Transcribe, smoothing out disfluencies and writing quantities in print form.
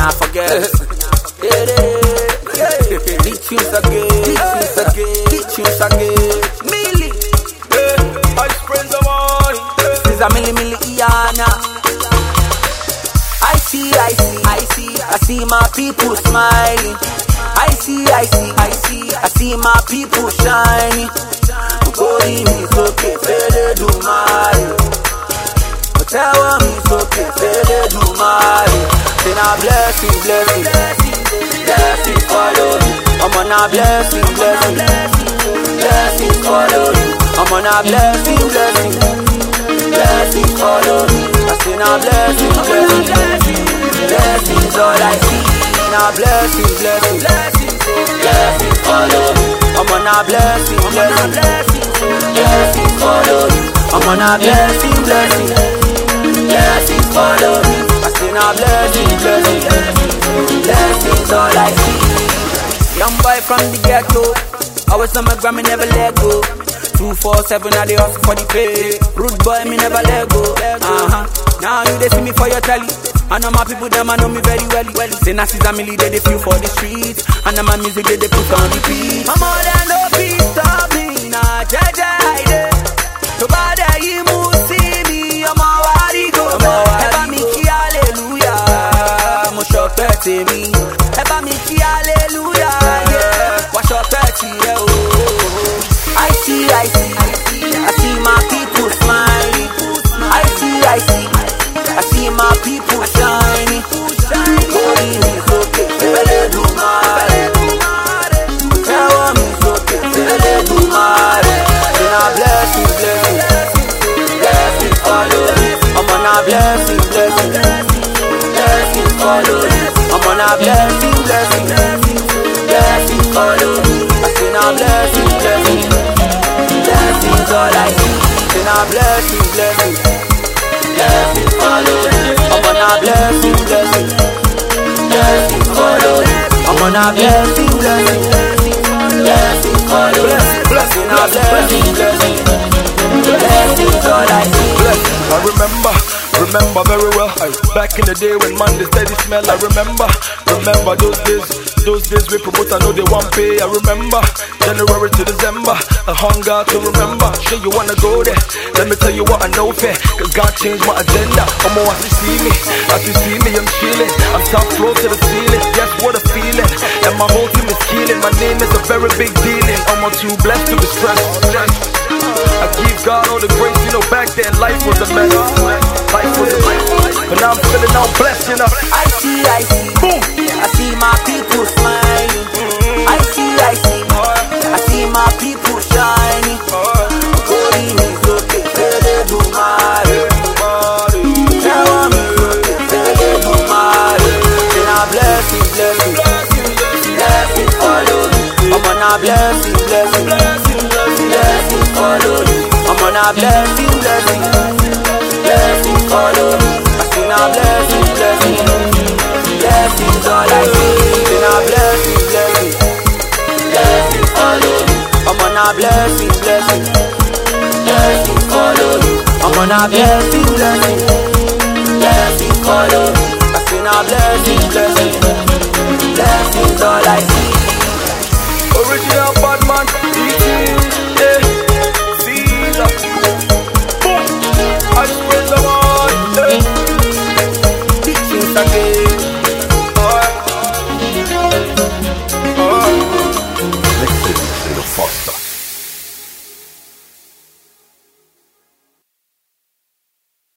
I forget. Big tunes again. Millie. I spend the money. This is a Millie Iana. I see my people smiling. I see my people shining. Going is okay, fede do mari. Tell me it's okay, fede do mari. Then a blessing follow you. I'm on a blessing follow you. I'm on a blessing follow you. I say now blessings all I see. Now blessings follow you. I'm on a blessing follow you. I'm on a blessing follow you. I say now blessings all I see. Young boy from the ghetto, always on my gram, me never let go. 247, I dey hustle for the pay. Rude boy, me never let go. Now you dey see me for your telly. I know my people, them I know me very well. Say Nassis and Millie, they feel for the streets. And now my music, they put on repeat. I'm more than no peace, stop me. Nah, Jaja, I dey. Nobody, you move, see me. I'm a wari go. Eba mi ki hallelujah. Mo shock petty me. Eba mi ki hallelujah. Yeah, wash up petty, yeah, oh. I see my people smiling. I see my people shining. Going is okay, fede do mare. Tell me it's okay, fede do mare. Then a blessing follow you. I'm on a blessing follow you. I'm on a blessing follow you. I say now blessings all I see. Say now blessings follow you. I'm on a blessing follow you. I'm on a blessing follow you. Say now blessings all I see. I remember very well. Back in the day when Monday steady smell. I remember those days we promote. I know they want pay. I remember January to December. A hunger to remember. Sure you wanna go there? Let me tell you what I know fair. Cause God changed my agenda. I'm more as you see me, I'm chilling. I'm top floor to the ceiling. Guess what a feeling. And my whole team is killing. My name is a very big dealing. I'm all too blessed to be stressed. I give God all the grace, you know back then life was a mess. But now I'm feeling all blessed, you know. I Boom. I see my people smiling. I see my people shining. Going is okay, fede do mare. Tell me it's okay, fede do mare. Then a blessing follow you. I'm on a blessing follow you. I'm on a blessing follow you. I see now blessings all I see. Then a blessing follow you. I'm on a blessing follow you. I'm on a blessing follow you. I see now blessings all I see. Original Batman, yeah. Caesar. Boom. I spread the money. Big tunes again.